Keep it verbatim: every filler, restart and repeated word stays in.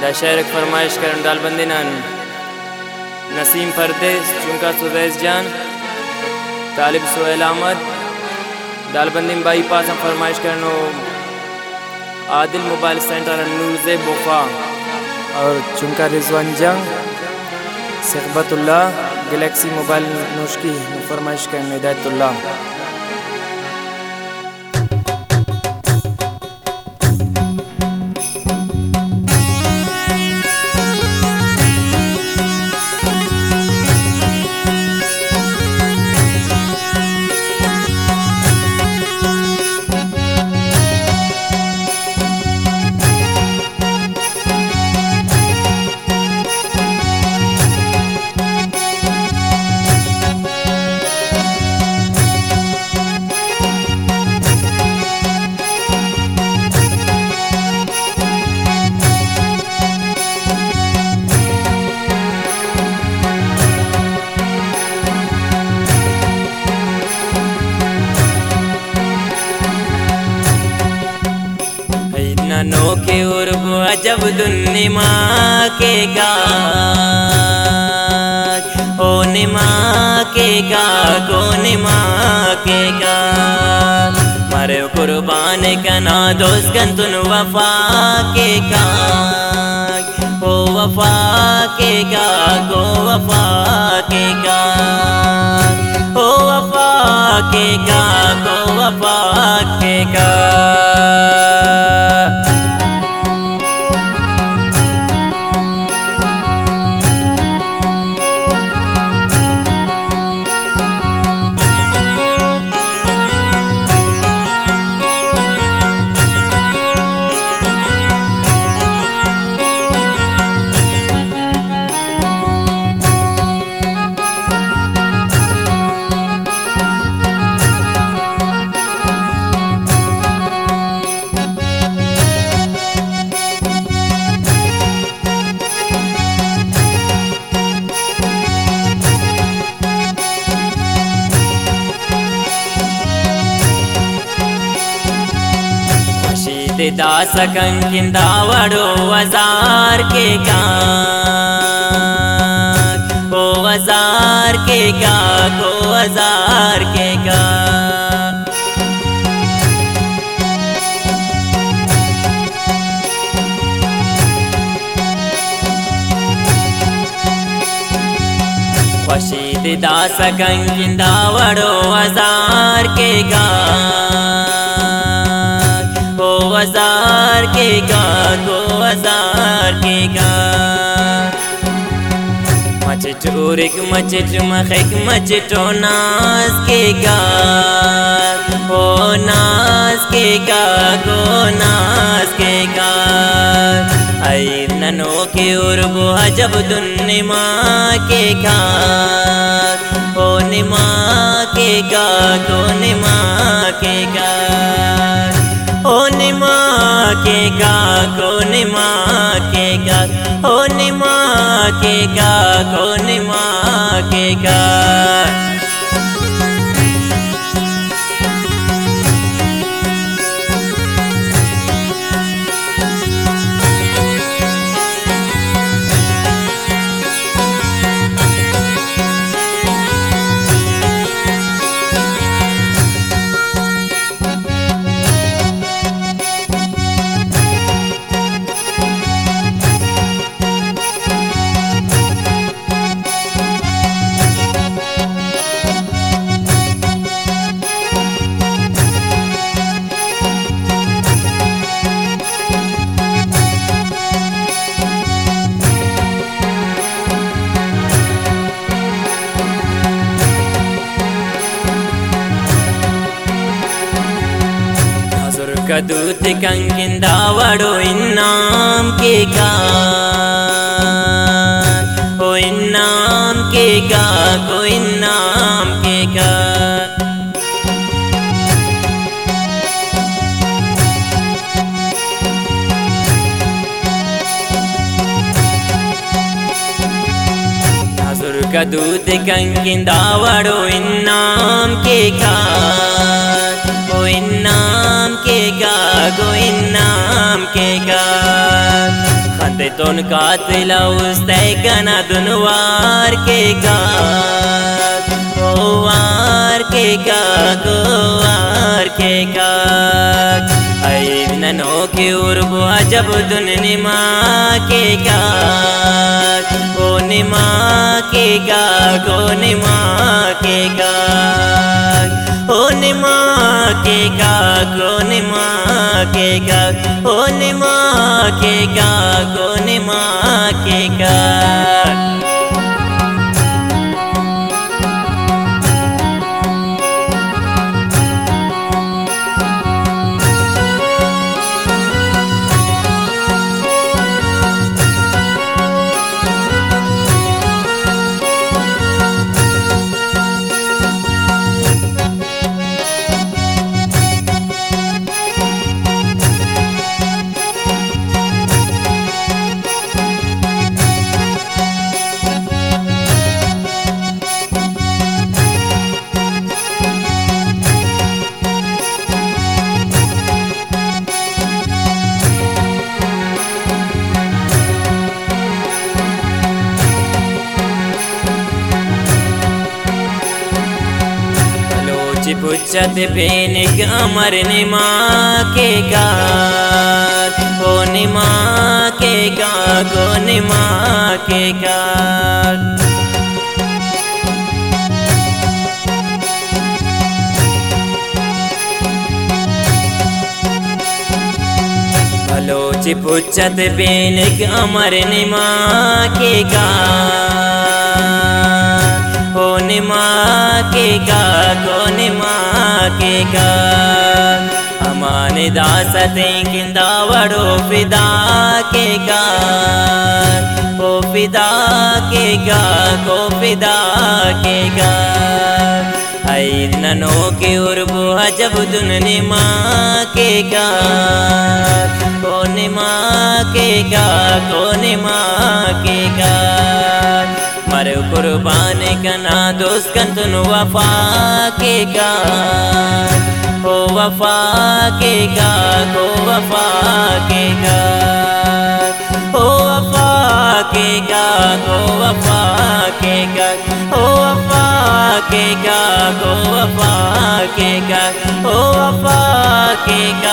दा शेर फरमाइश करन दाल बंदिनन नसीम परदेस चुनका सुदैस जान तालिब सोहेल अहमद दाल बंदिन बाई पास फरमाइश करनो आदिल मोबाइल सेंटर नूरज़े बोफा और चुनका रिजवान जंग सिखबतुल्लाह गैलेक्सी मोबाइल नोशकी फरमाइश करने हिदायतुल्लाह। नोखे उर्बो अजब दुन्निमा के गाज ओ निमा के गा को निमा के गाज मारे कुर्बान कना दोस्त कन तुन वफा के गाज ओ वफा के गा को वफा के गाज ओ वफा के गा को वफा के गाज। दास कंकिंदा वड़ो वजार के गाग ओ वजार के गाग ओ वजार के गाग वशीद दास कंकिंदा वड़ो वजार के गाग वजार के गा को वजार के गा मचटूरिक मचट मखिक मचटो नाज के गा ओ नाज के गा को नाज के गा आई ननो के उर्बो अजब दुन्निमा के गा ओ निमा के गा को निमा के गा ओ निमा के गा को निमा के गा ओ निमा के गा को निमा के गा। कदूत कंकिंदा वड़ो इन्नाम के गा ओ इन्नाम के गा को इन्नाम के गा कदूत कंकिंदा वड़ो इन्नाम के गा ओ इन्नाम के गा गो इन्नाम के गा खंदे दोन कातिला उस्ते गना दुनवार के का ओ वार के का गो वार के का ऐद ननो के उर्बो जब दुन निमा के का ओ निमा के का गो निमा के का ओ निमा के का गो निमा के का ओ निमा के का गो निमा के का पुच्छत बेनिक अमर निमा के का ओ निमा के का गो निमा के का भलोची पुच्छत बेनिक अमर निमा के का ओ निमा के का गो निमा के का अमाने दासते किंदा वड़ो फिदा के का ओ फिदा के का गो फिदा के का ऐद ननो के उर्बो जब दुन निमा के का ओ निमा के का गो निमा के का मर कुर्बान कना दोस्त तुन वफा के का ओ वफा के का गो वफा के का ओ वफा के का गो वफा के का ओ वफा के का गो वफा के का ओ वफा के का